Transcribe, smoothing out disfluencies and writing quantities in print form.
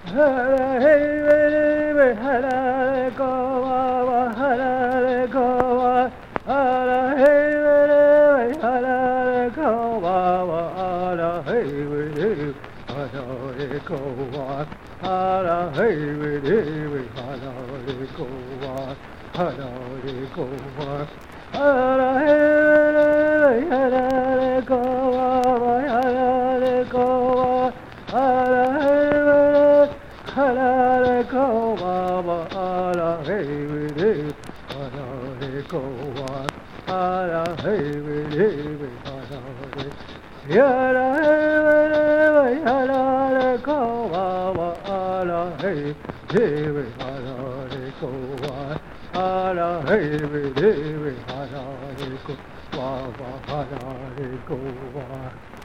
Hara hey hara go hara go hara hey hara go hara hey hara go hara hey hara go hara go hara hey hara go hara go hara hey hara go hara hey hara go hara hey hara hara go hara hey hara go hara hey hara go hara go